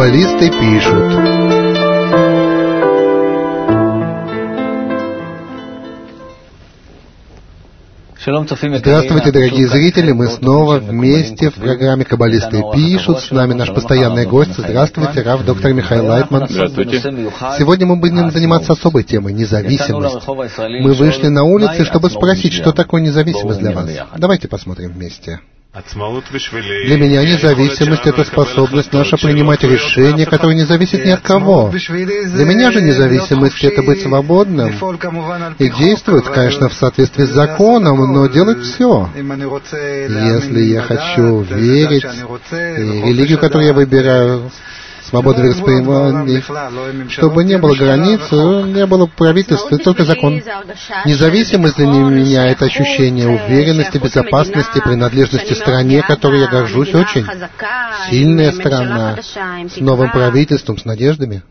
Каббалисты пишут. Здравствуйте, дорогие зрители, мы снова вместе в программе «Каббалисты пишут». С нами наш постоянный гость. Здравствуйте, Рав доктор Михаил Лайтман. Здравствуйте. Сегодня мы будем заниматься особой темой — независимость. Мы вышли на улицы, чтобы спросить, что такое независимость для вас. Давайте посмотрим вместе. Для меня независимость — это способность наша принимать решения, которые не зависят ни от кого. Для меня же независимость — это быть свободным и действовать, конечно, в соответствии с законом, но делать все. Если я хочу верить, и религию, которую я выбираю, свобода вероисповедания, чтобы не было границ, не было правительства, только закон. Независимость для меня — это ощущение уверенности, безопасности, принадлежности стране, которой я горжусь очень. Сильная страна, с новым правительством, с надеждами.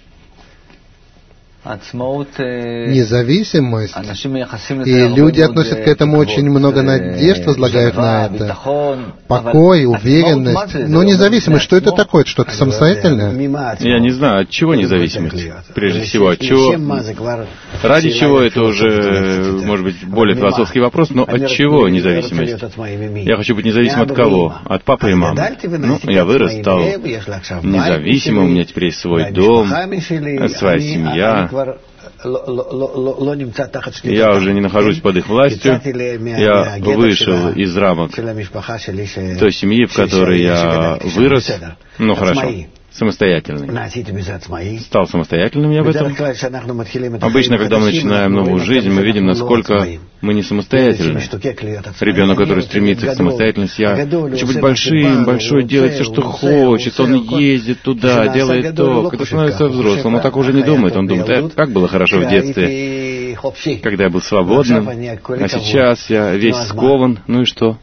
Независимость, и люди относят к этому очень много надежд, возлагают на это. Покой, уверенность. Но независимость, что это такое? Это что-то самостоятельное? Я не знаю, от чего независимость. Прежде всего, от чего? Ради чего, это уже, может быть, более философский вопрос, но от чего независимость? Я хочу быть независимым от кого? От папы и мамы. Ну, я вырос, стал независимым, у меня теперь есть свой дом, своя семья. Я уже не нахожусь под их властью. Я вышел из рамок той семьи, в которой я вырос. Ну, хорошо. Самостоятельный. Стал самостоятельным я в этом. Обычно, когда мы начинаем новую жизнь, мы видим, насколько мы не самостоятельны. Ребенок, который стремится к самостоятельности, я хочу быть большим, большой, делать все, что хочет. Он ездит туда, делает то. Когда становится взрослым, он так уже не думает. Он думает, как было хорошо в детстве, когда я был свободным, а сейчас я весь скован, ну и что?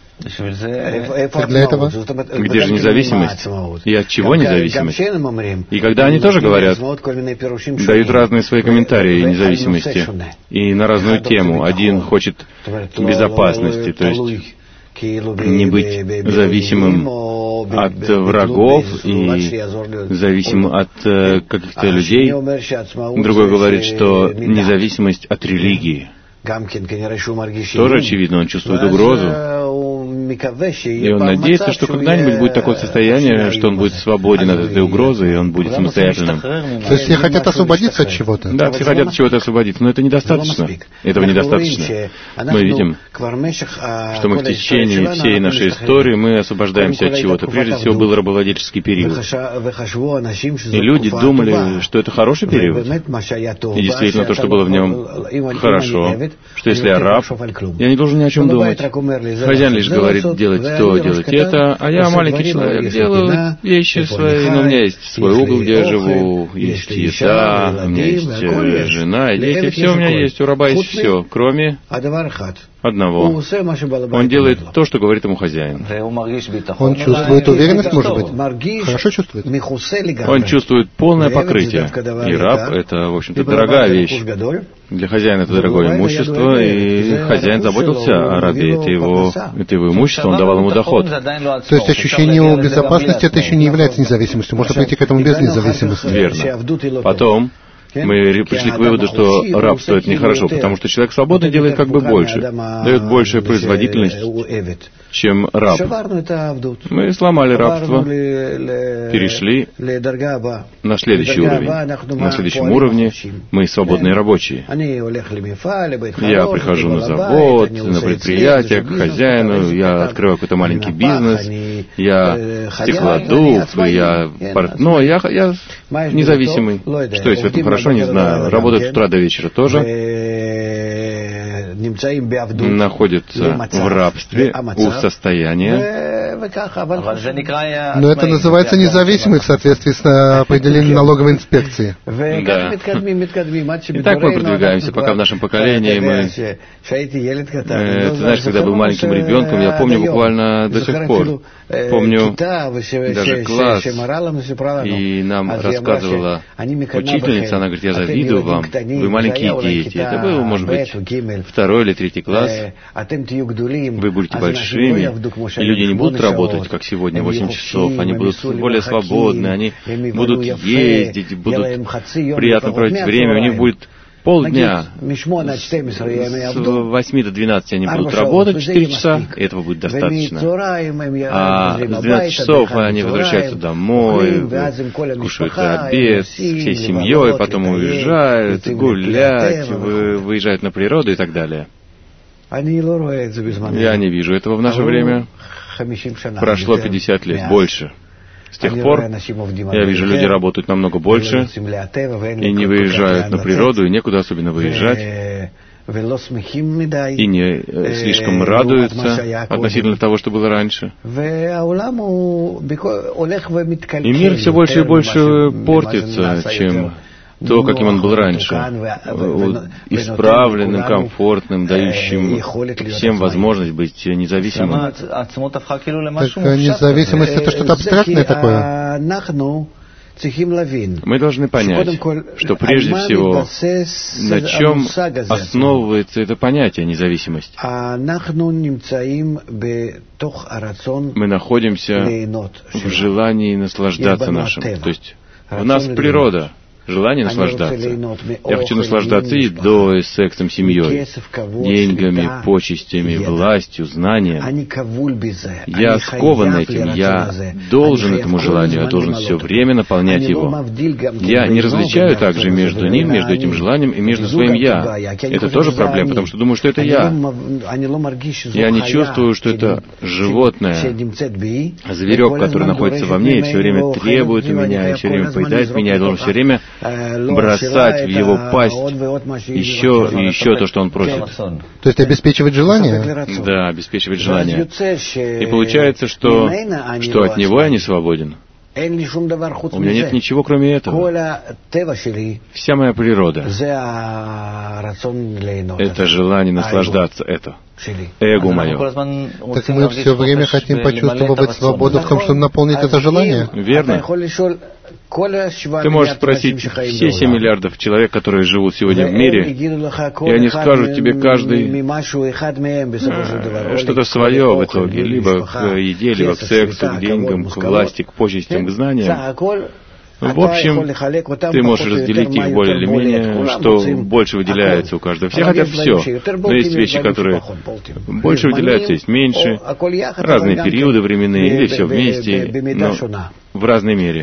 Для этого? Где же независимость? И от чего независимость? И когда они тоже говорят, дают разные свои комментарии о независимости, и на разную тему. Один хочет безопасности, то есть не быть зависимым от врагов и зависимым от каких-то людей. Другой говорит, что независимость от религии. Тоже очевидно, он чувствует угрозу. И он надеется, что когда-нибудь будет такое состояние, что он будет свободен от этой угрозы, и он будет самостоятельным. То есть все хотят освободиться от чего-то? Да, все хотят от чего-то освободиться, но это недостаточно. Этого недостаточно. Мы видим, что мы в течение всей нашей истории мы освобождаемся от чего-то. Прежде всего был рабовладельческий период. И люди думали, что это хороший период. И действительно, то, что было в нем хорошо, что если я раб, я не должен ни о чем думать. Хозяин лишь говорит делать то, делать это, а я маленький человек, делаю вещи свои, но у меня есть свой угол, где я живу, есть еда, у меня есть жена и дети, все у меня есть, у раба есть все, кроме одного. Он делает то, что говорит ему хозяин. Он чувствует уверенность, может быть? Хорошо чувствует? Он чувствует полное покрытие. И раб — это, в общем-то, дорогая вещь. Для хозяина это дорогое имущество, и хозяин заботился о рабе. Это его имущество, он давал ему доход. То есть ощущение безопасности — это еще не является независимостью. Можно прийти к этому без независимости. Верно. Потом мы пришли к выводу, что рабство — это нехорошо, потому что человек свободный делает как бы больше, дает большую производительность, чем раб. Мы сломали рабство, перешли на следующий уровень. На следующем уровне мы свободные рабочие. Я прихожу на завод, на предприятие, к хозяину, я открываю какой-то маленький бизнес, я стеклодув, я портной, я независимый. Что есть в этом хорошо, не знаю. Работают с утра до вечера тоже. Находятся в рабстве у состояния. Но это называется независимый в соответствии с определением налоговой инспекции. Да. И так мы продвигаемся, пока в нашем поколении мы... Ты знаешь, когда был маленьким ребенком, я помню буквально до сих пор. Помню даже класс, и нам рассказывала учительница, она говорит, я завидую вам, вы маленькие дети. Это был, может быть, 2 или 3 класс. Вы будете большими, и люди не будут работать, как сегодня, 8 часов, они будут более свободны, они будут ездить, будут приятно проводить время, у них будет полдня, с 8 до 12 они будут работать 4 часа, и этого будет достаточно. А с 12 часов они возвращаются домой, кушают обед всей семьей, потом уезжают гулять, выезжают на природу и так далее. Я не вижу этого в наше время. Прошло 50 лет, больше. С тех пор я вижу, люди работают намного больше и не выезжают на природу, и некуда особенно выезжать, и не слишком радуются относительно того, что было раньше. И мир все больше и больше портится, чем то, каким он был раньше, исправленным, комфортным, дающим всем возможность быть независимым. Так независимость — это что-то абстрактное такое? Мы должны понять, что прежде всего, на чем основывается это понятие независимость. Мы находимся в желании наслаждаться нашим. То есть в нас природа. Желание наслаждаться. Я хочу наслаждаться едой, сексом, семьей, деньгами, почестями, властью, знанием. Я скован этим, я должен этому желанию, я должен все время наполнять его. Я не различаю также между ним, между этим желанием и между своим «я». Это тоже проблема, потому что думаю, что это я. Я не чувствую, что это животное, зверек, который находится во мне и все время требует у меня, и все время поедает меня, я должен все время бросать в его пасть еще и еще то, что он просит. То есть обеспечивать желание? Да, обеспечивать желание. И получается, что от него я не свободен. У меня нет ничего, кроме этого. Вся моя природа — это желание наслаждаться, это эго мое. Так мы все время хотим почувствовать свободу в том, чтобы наполнить это желание? Верно. Ты можешь спросить все 7 миллиардов человек, которые живут сегодня в мире, и они скажут тебе каждый что-то свое в итоге, либо к еде, либо к сексу, к деньгам, к власти, к почестям, к знаниям. В общем, ты можешь разделить их более или менее, что больше выделяется у каждого. Все хотят все, но есть вещи, которые больше выделяются, есть меньше, разные периоды временные, или все вместе, но в разной мере.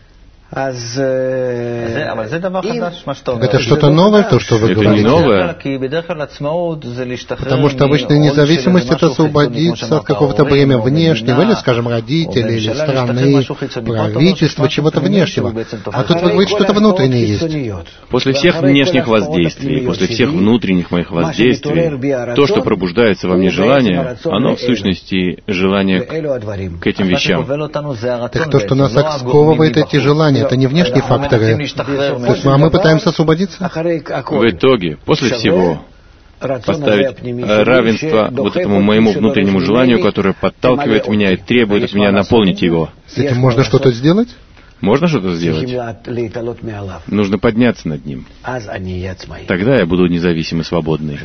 Это что-то новое, то, что вы говорите? Это не новое. Потому что обычная независимость — это освободиться от какого-то бремя внешнего, или, скажем, родителей, или страны, правительства, чего-то внешнего. А тут вы говорите, что-то внутреннее есть. После всех внешних воздействий, после всех внутренних моих воздействий, то, что пробуждается во мне желание, оно в сущности желание к этим вещам. Так то, что нас сковывает эти желания, это не внешние факторы. То есть, а мы пытаемся освободиться? В итоге, после всего, поставить равенство вот этому моему внутреннему желанию, которое подталкивает меня и требует от меня наполнить его. С этим можно что-то сделать? Можно что-то сделать? Нужно подняться над ним. Тогда я буду независим и свободный.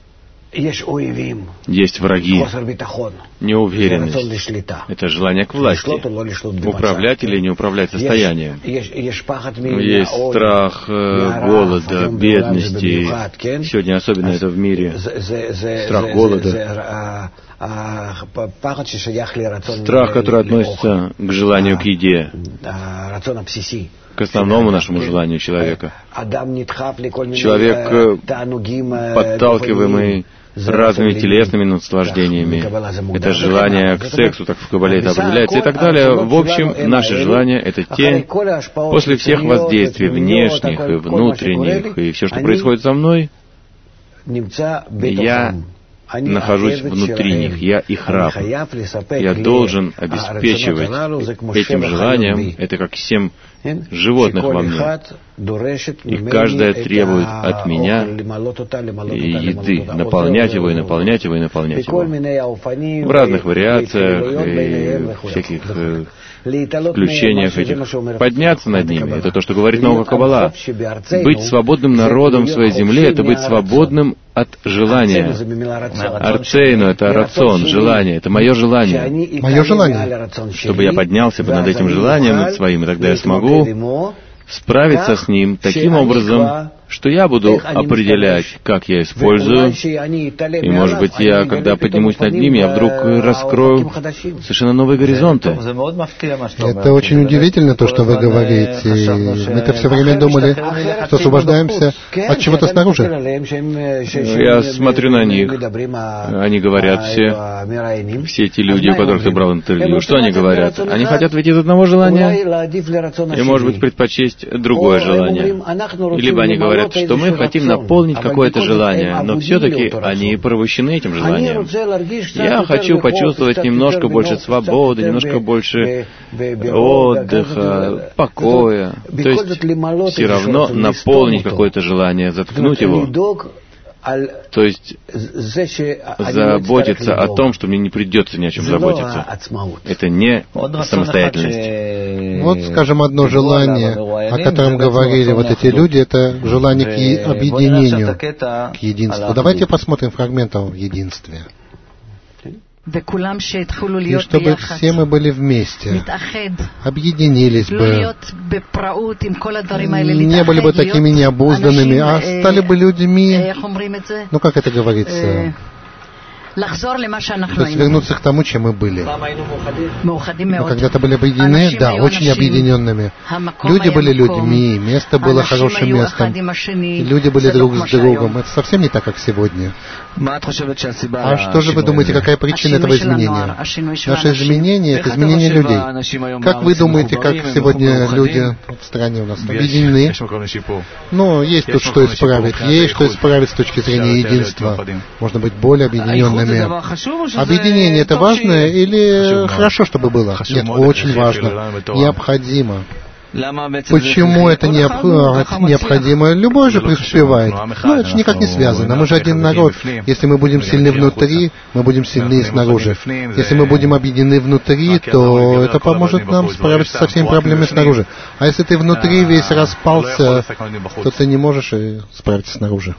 Есть враги, неуверенность. Это желание к власти. Управлять или не управлять состоянием. Есть страх голода, бедности. Сегодня особенно это в мире. Страх голода. Страх, который относится к желанию к еде, к основному нашему желанию человека. Человек, подталкиваемый разными телесными наслаждениями. Это желание к сексу, так в Кабале это определяется, и так далее. В общем, наши желания — это те, после всех воздействий внешних и внутренних, и все, что происходит со мной, я нахожусь внутри них, я их раб. Я должен обеспечивать этим желаниям, это как 7 животных во мне. И каждая требует от меня еды, наполнять его и наполнять его и наполнять его. В разных вариациях и всяких включениях этих. Подняться над ними — это то, что говорит наука Каббала. Быть свободным народом в своей земле — это быть свободным от желания. Арцейну — это рацион, желание, это мое желание. Мое желание. Чтобы я поднялся бы над этим желанием, над своим, и тогда я смогу справиться с ним таким образом, что я буду определять, как я использую, и, может быть, я, когда поднимусь над ним, я вдруг раскрою совершенно новые горизонты. Это очень удивительно, то, что вы говорите. Мы-то все время думали, что освобождаемся от чего-то снаружи. Я смотрю на них, они говорят все эти люди, у которых ты брал интервью, что они говорят? Они хотят выйти из одного желания, и, может быть, предпочесть другое желание. Либо они говорят, что мы хотим наполнить какое-то желание, но все-таки они порабощены этим желанием. Я хочу почувствовать немножко больше свободы, немножко больше отдыха, покоя. То есть все равно наполнить какое-то желание, заткнуть его. То есть заботиться о том, что мне не придется ни о чем заботиться. Это не самостоятельность. Вот, скажем, одно желание, о котором говорили вот эти люди, это желание к объединению, к единству. Давайте посмотрим фрагмент о единстве. И чтобы все мы были вместе, объединились бы, не были бы такими необузданными, а стали бы людьми, ну как это говорится, то есть вернуться к тому, чем мы были. Мы когда-то были объединены, да, очень объединенными. Люди были людьми, место было хорошим местом, люди были друг с другом. Это совсем не так, как сегодня. А что же вы думаете, какая причина этого изменения? Наше изменение — это изменение людей. Как вы думаете, как сегодня люди в стране у нас объединены? Ну, есть тут что исправить. Есть что исправить с точки зрения единства. Можно быть более объединенными. Объединение — это важно или хорошо, чтобы было? Нет, очень важно. Необходимо. Почему это необходимо? Любой же преуспевает. Но это же никак не связано. Мы же один народ. Если мы будем сильны внутри, мы будем сильны и снаружи. Если мы будем объединены внутри, то это поможет нам справиться со всеми проблемами снаружи. А если ты внутри весь распался, то ты не можешь и справиться снаружи.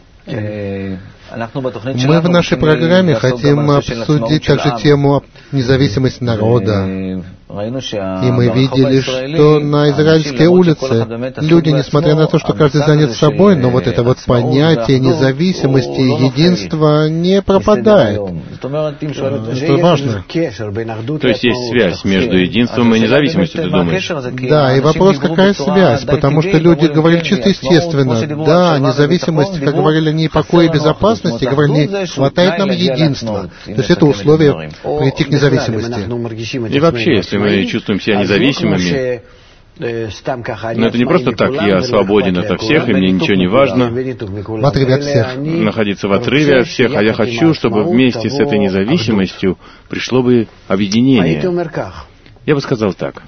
Мы в нашей программе хотим обсудить также тему независимости народа. И мы видели, что на израильской улице люди, несмотря на то, что каждый занят собой, но вот это вот понятие независимости и единства не пропадает. Что важно. То есть есть связь между единством и независимостью, ты думаешь? Да, и вопрос, какая связь? Потому что люди говорили чисто естественно. Да, независимость, как говорили они, покой и безопасность, и говорили, не хватает нам единства. То есть это условие прийти к независимости. И вообще, если мы чувствуем себя независимыми, но это не просто так, я свободен ото всех, и мне ничего не важно в отрыве от всех. Находиться в отрыве от всех, а я хочу, чтобы вместе с этой независимостью пришло бы объединение. Я бы сказал так.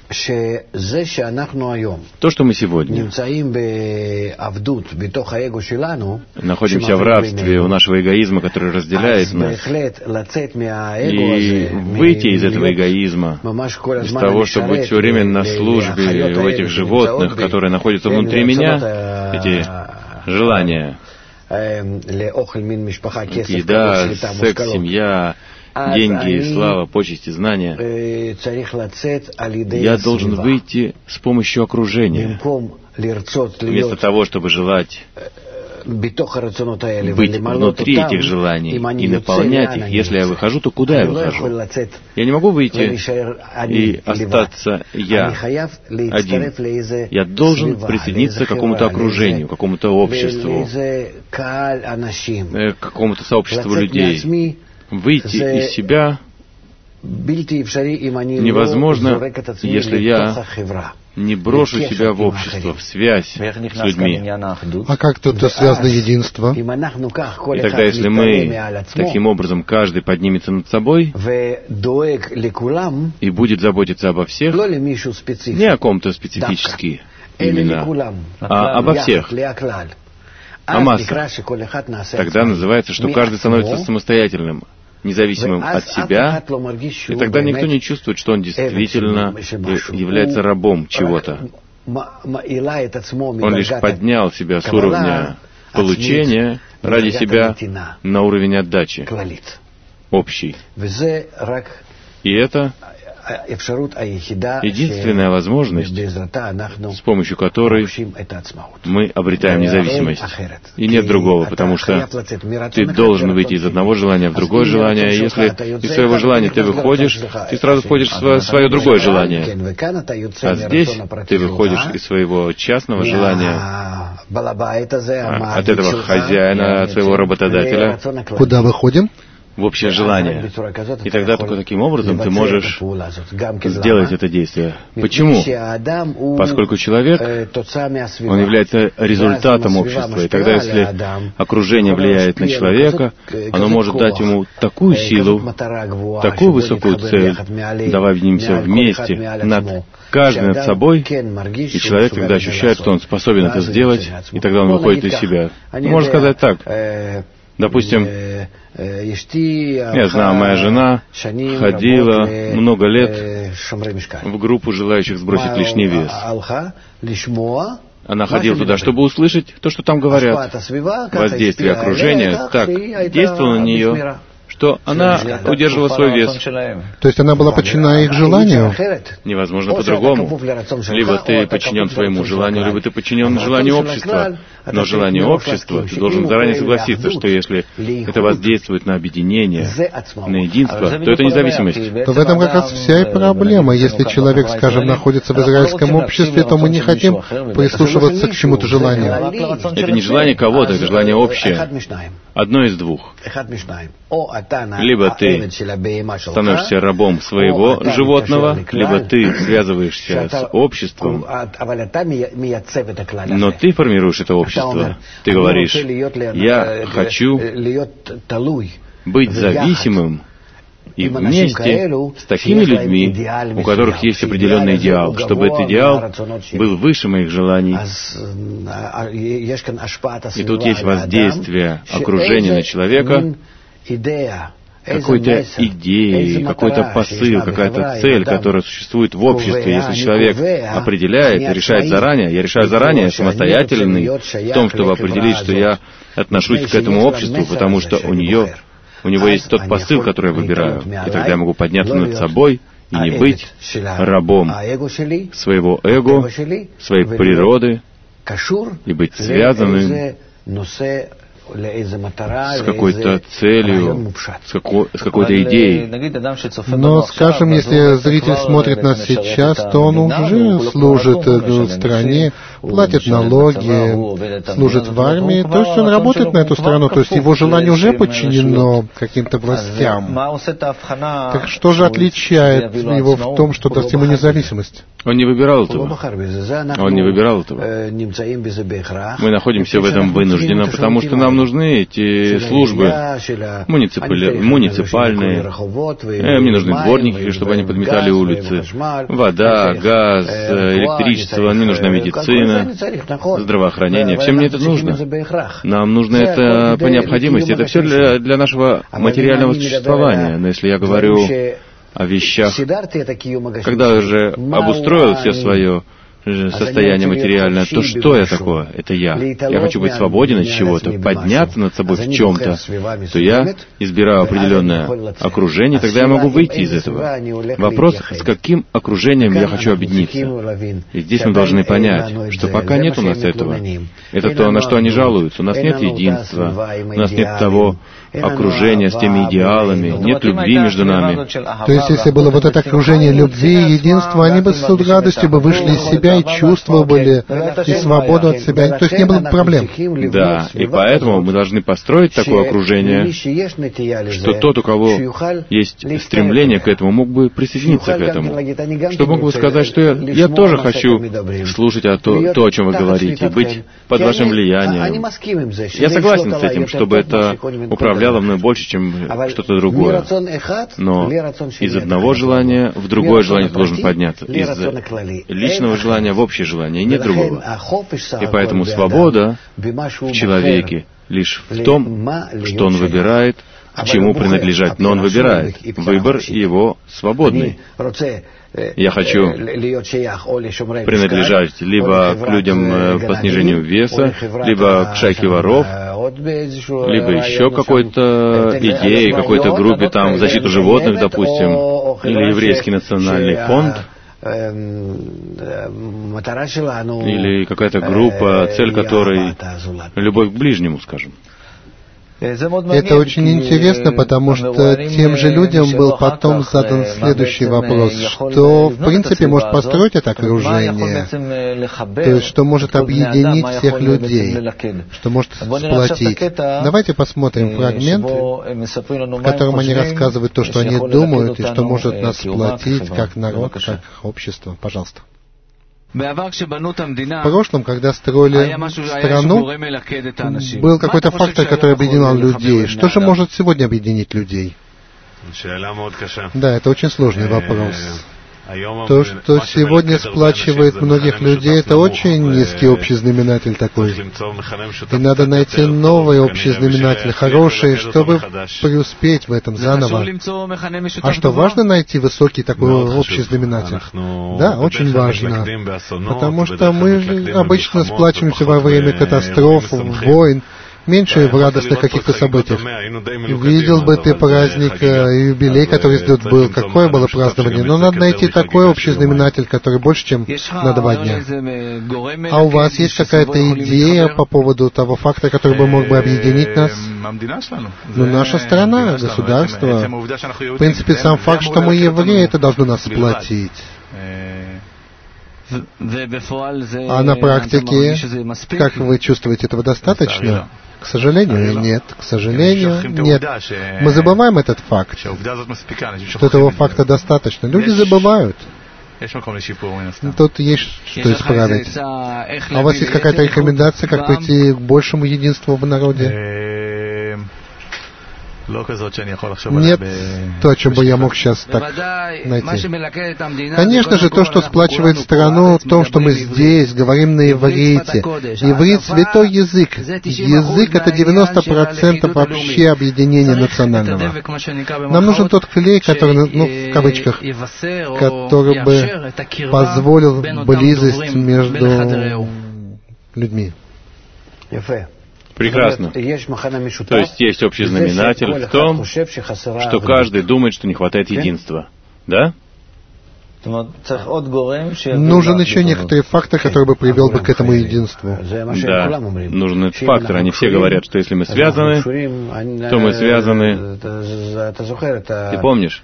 То, что мы сегодня находимся в рабстве у нашего эгоизма, который разделяет нас, и выйти из этого эгоизма, из того, чтобы быть все время на службе у этих животных, которые находятся внутри меня, эти желания, еда, секс, семья, деньги, слава, почести, знания, я должен выйти с помощью окружения. Вместо того, чтобы желать быть внутри этих желаний и наполнять их, если я выхожу, то куда я выхожу? Я не могу выйти и остаться я один. Я должен присоединиться к какому-то окружению, к какому-то обществу, к какому-то сообществу людей. Выйти из себя невозможно, если я не брошу себя в общество, в связь с людьми. А как тут связано единство? И тогда, если мы таким образом, каждый поднимется над собой и будет заботиться обо всех, не о ком-то специфически именно, а обо всех, о массах, тогда называется, что каждый становится самостоятельным, независимым от себя, и тогда никто не чувствует, что он действительно является рабом чего-то. Он лишь поднял себя с уровня получения ради себя на уровень отдачи общий. И это единственная возможность, с помощью которой мы обретаем независимость. И нет другого, потому что ты должен выйти из одного желания в другое желание, и если из своего желания ты выходишь, ты сразу входишь в свое другое желание. А здесь ты выходишь из своего частного желания, от этого хозяина, от своего работодателя. Куда выходим? В общее желание. И тогда только таким образом ты можешь сделать это действие. Почему? Поскольку человек, он является результатом общества. И тогда, если окружение влияет на человека, оно может дать ему такую силу, такую высокую цель, давай внимся вместе, каждый над собой, и человек тогда ощущает, что он способен это сделать, и тогда он выходит из себя. Можно сказать так. Допустим, я знаю, моя жена ходила много лет в группу желающих сбросить лишний вес. Она ходила туда, чтобы услышать то, что там говорят. Воздействие окружения так действовало на нее, что она удерживала свой вес. То есть она была подчинена их желанию? Невозможно по-другому. Либо ты подчинен своему желанию, либо ты подчинен желанию общества. Но желание общества, ты должен заранее согласиться, что если это воздействует на объединение, на единство, то это независимость. То в этом как раз вся и проблема. Если человек, скажем, находится в израильском обществе, то мы не хотим прислушиваться к чему-то желанию. Это не желание кого-то, это желание общее. Одно из двух. Либо ты становишься рабом своего животного, либо ты связываешься с обществом, но ты формируешь это общество. Ты говоришь, я хочу быть зависимым и вместе с такими людьми, у которых есть определенный идеал, чтобы этот идеал был выше моих желаний. И тут есть воздействие окружения на человека, какой-то идеи, какой-то посыл, какая-то цель, которая существует в обществе. Если человек определяет и решает заранее, я решаю заранее, самостоятельный в том, чтобы определить, что я отношусь к этому обществу, потому что у него есть тот посыл, который я выбираю. И тогда я могу подняться над собой и не быть рабом своего эго, своей природы, и быть связанным с какой-то целью, с какой-то идеей. Но, скажем, если зритель смотрит нас сейчас, то он уже служит в стране, платит налоги, служит в армии, то есть он работает на эту страну, то есть его желание уже подчинено каким-то властям. Так что же отличает его в том, что даст ему независимость? Он не выбирал этого. Он не выбирал этого. Мы находимся в этом вынужденно, потому что нам нужны эти службы муниципальные. Мне нужны дворники, чтобы они подметали улицы. Вода, газ, электричество, мне нужна медицина, здравоохранение. Всем мне это нужно. Нам нужно это по необходимости. Это все для нашего материального существования. Но если я говорю о вещах, когда я уже обустроил все свое состояние материальное, то что я такое? Это я. Я хочу быть свободен от чего-то, подняться над собой в чем-то, то я избираю определенное окружение, тогда я могу выйти из этого. Вопрос, с каким окружением я хочу объединиться. И здесь мы должны понять, что пока нет у нас этого. Это то, на что они жалуются. У нас нет единства, у нас нет того окружения с теми идеалами, нет любви между нами. То есть, если было вот это окружение любви и единства, они бы с радостью бы вышли из себя себя, и чувства были, и свободу от себя. То есть не было проблем. Да, и поэтому мы должны построить такое окружение, что тот, у кого есть стремление к этому, мог бы присоединиться к этому. Что мог бы сказать, что я тоже хочу слушать то, о чем вы говорите, быть под вашим влиянием. Я согласен с этим, чтобы это управляло мной больше, чем что-то другое. Но из одного желания в другое желание ты должен подняться. Из личного желания в общее желание, и нет другого. И поэтому свобода в человеке лишь в том, что он выбирает, к чему принадлежать. Но он выбирает. Выбор его свободный. Я хочу принадлежать либо к людям по снижению веса, либо к шайке воров, либо еще какой-то идее, какой-то группе, там, в защиту животных, допустим, или еврейский национальный фонд, или какая-то группа, цель которой любовь к ближнему, скажем. Это очень интересно, потому что тем же людям был потом задан следующий вопрос, что в принципе может построить это окружение, то есть что может объединить всех людей, что может сплотить. Давайте посмотрим фрагмент, в котором они рассказывают то, что они думают, и что может нас сплотить как народ, как общество. Пожалуйста. В прошлом, когда строили страну, был какой-то фактор, который объединял людей. Что же может сегодня объединить людей? Да, это очень сложный вопрос. То, что сегодня сплачивает многих людей, это очень низкий общий знаменатель такой. И надо найти новый общий знаменатель, хороший, чтобы преуспеть в этом заново. А что, важно найти высокий такой общий знаменатель? Да, очень важно. Потому что мы обычно сплачиваемся во время катастроф, войн, меньше в радостных каких-то событиях. Видел бы ты праздник, юбилей, который здесь был, какое было празднование. Но надо найти такой общий знаменатель, который больше, чем на 2 дня. А у вас есть какая-то идея по поводу того факта, который бы мог бы объединить нас? Ну, наша страна, государство. В принципе, сам факт, что мы евреи, это должно нас сплотить. А на практике, как вы чувствуете, этого достаточно? К сожалению, нет. К сожалению, нет. Мы забываем этот факт, что этого факта достаточно. Люди забывают. Тут есть что исправить. А у вас есть какая-то рекомендация, как прийти к большему единству в народе? Нет, то, о чем бы я мог сейчас так найти. Конечно же, то, что сплачивает страну, в том, что мы здесь говорим на иврите. Иврит — святой язык. Язык — это 90% вообще объединения национального. Нам нужен тот клей, который, в кавычках, который бы позволил близость между людьми. Прекрасно. То есть общий знаменатель в том, что каждый думает, что не хватает единства. Да? Нужен еще некоторый фактор, который бы привел бы к этому единству. Да, нужен этот фактор. Они все говорят, что если мы связаны, то мы связаны. Ты помнишь?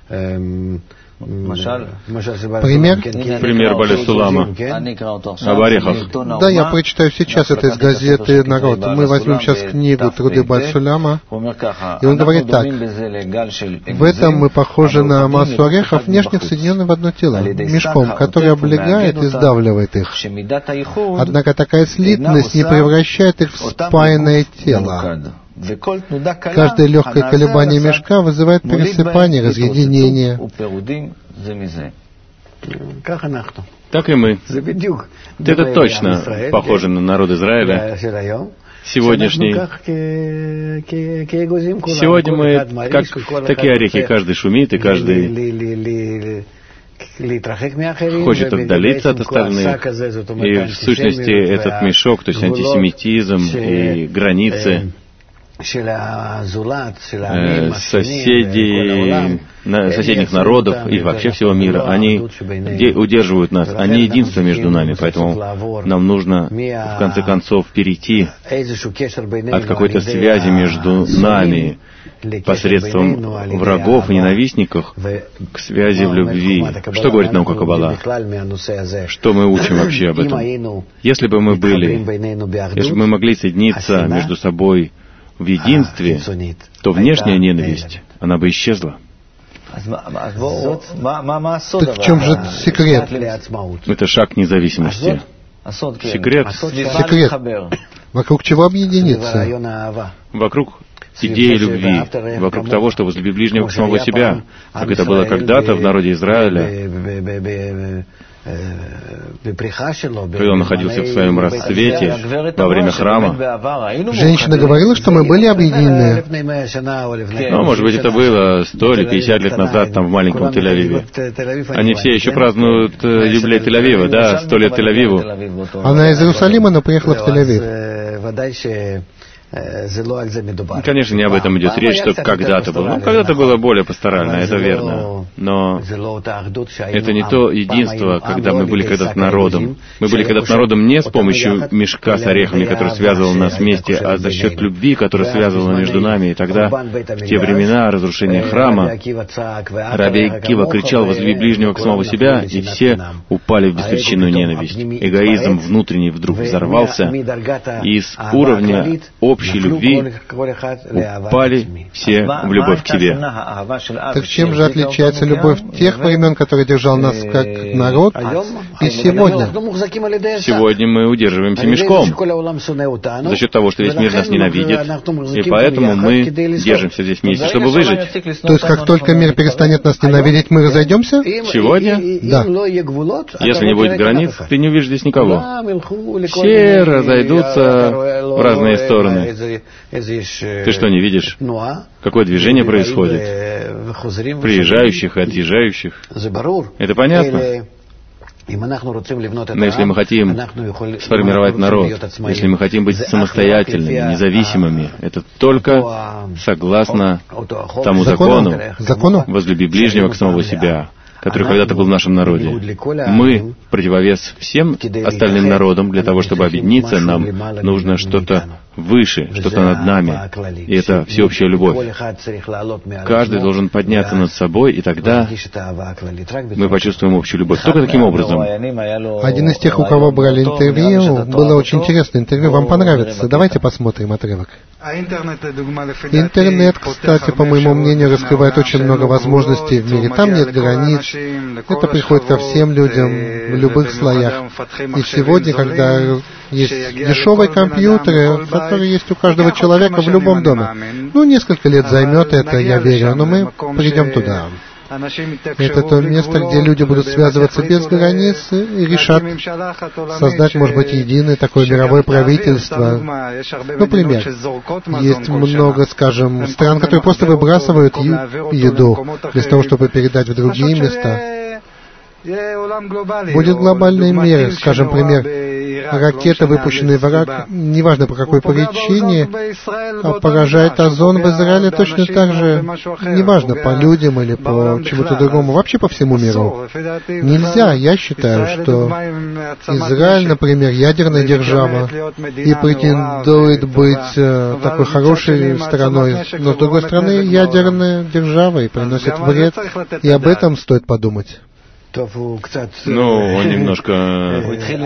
Пример Бале-Сулама об орехах. Да, я прочитаю сейчас это из газеты «Народ». Мы возьмем сейчас книгу «Труды Бале-Сулама», и он говорит так: в этом мы похожи на массу орехов, внешних соединенных в одно тело, мешком, который облегает и сдавливает их. Однако такая слитность не превращает их в спаянное тело. Каждое легкое колебание мешка вызывает пересыпание, разъединение. Так и мы. Это точно похоже на народ Израиля сегодняшний. Сегодня мы как такие орехи, каждый шумит, и каждый хочет отдалиться от остальных. И в сущности этот мешок, то есть антисемитизм и границы, соседей, соседних народов и вообще всего мира. Они удерживают нас. Они единство между нами. Поэтому нам нужно, в конце концов, перейти от какой-то связи между нами посредством врагов и ненавистников к связи в любви. Что говорит наука Каббала? Что мы учим вообще об этом? Если бы мы могли соединиться между собой в единстве, то внешняя ненависть, она бы исчезла. Так в чем же секрет? Это шаг к независимости. Секрет. Вокруг чего объединиться? Вокруг идеи любви, вокруг того, что возлюби ближнего как самого себя, как это было когда-то в народе Израиля, когда он находился в своем расцвете во время храма. Женщина говорила, что мы были объединены. Ну, может быть, это было 100 или 50 лет назад, там, в маленьком Тель-Авиве. Они все еще празднуют юбилей Тель-Авива, да, 100 лет Тель-Авиву. Она из Иерусалима, но приехала в Тель-Авив. Конечно, не об этом идет речь, что когда-то было. Ну, когда-то было более пасторально, это верно. Но это не то единство, когда мы были когда-то народом. Мы были когда-то народом не с помощью мешка с орехами, который связывал нас вместе, а за счет любви, которая связывала между нами. И тогда, в те времена разрушения храма, Раби Акива кричал: «Возлюби ближнего как самого себя», и все упали в беспричинную ненависть. Эгоизм внутренний вдруг взорвался, и с уровня общей любви упали все в любовь к себе. Так чем же отличается любовь тех времен, которая держала нас как народ, и сегодня? Сегодня мы удерживаемся мешком за счет того, что весь мир нас ненавидит, и поэтому мы держимся здесь вместе, чтобы выжить. То есть, как только мир перестанет нас ненавидеть, мы разойдемся? Сегодня? Да. Если не будет границ, ты не увидишь здесь никого. Все разойдутся в разные стороны. Ты что, не видишь, какое движение происходит? Приезжающих и отъезжающих. Это понятно. Но если мы хотим сформировать народ, если мы хотим быть самостоятельными, независимыми, это только согласно тому закону «возлюби ближнего как самого себя», который когда-то был в нашем народе. Мы противовес всем остальным народам. Для того, чтобы объединиться, нам нужно что-то выше, что-то над нами. И это всеобщая любовь. Каждый должен подняться над собой, и тогда мы почувствуем общую любовь. Только таким образом. Один из тех, у кого брали интервью, было очень интересное интервью. Вам понравится. Давайте посмотрим отрывок. Интернет, кстати, по моему мнению, раскрывает очень много возможностей в мире. Там нет границ. Это приходит ко всем людям в любых слоях. И сегодня, когда есть дешевые компьютеры, которые есть у каждого человека в любом доме, несколько лет займет это, я верю, но мы придем туда. Это то место, где люди будут связываться без границ и решат создать, может быть, единое такое мировое правительство. Например, есть много, скажем, стран, которые просто выбрасывают еду для того, чтобы передать в другие места. Будет глобальный мир, скажем, пример, ракета, выпущенная в Ирак, неважно по какой причине, поражает озон в Израиле точно так же, неважно, по людям или по чему-то другому, вообще по всему миру. Нельзя, я считаю, что Израиль, например, ядерная держава и претендует быть такой хорошей страной, но с другой стороны, ядерная держава и приносит вред, и об этом стоит подумать. Он немножко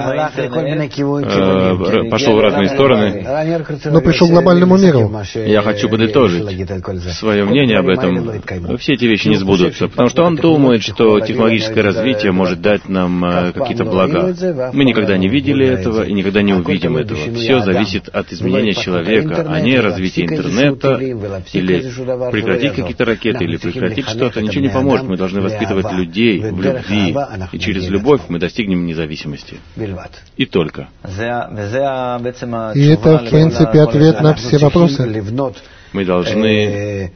пошел в разные стороны. Но пришел к глобальному миру. Я хочу подытожить свое мнение об этом. Все эти вещи не сбудутся, потому что он думает, что технологическое развитие может дать нам какие-то блага. Мы никогда не видели этого и никогда не увидим этого. Все зависит от изменения человека, а не развития интернета, или прекратить какие-то ракеты, или прекратить что-то. Ничего не поможет. Мы должны воспитывать людей в любви. И через любовь мы достигнем независимости. И только. И это, в принципе, ответ на все вопросы. Мы должны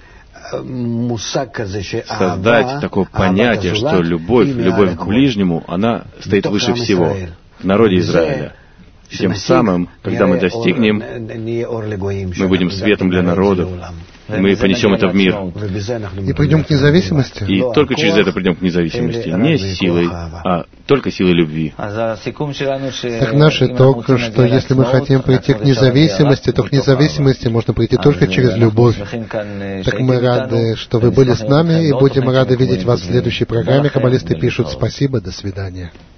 создать такое понятие, что любовь к ближнему, она стоит выше всего в народе Израиля. Тем самым, когда мы достигнем, мы будем светом для народов. Мы понесем это в мир. И придем к независимости? И только через это придем к независимости. Не силой, а только силой любви. Так наш итог, что если мы хотим прийти к независимости, то к независимости можно прийти только через любовь. Так мы рады, что вы были с нами, и будем рады видеть вас в следующей программе. Каббалисты пишут спасибо, до свидания.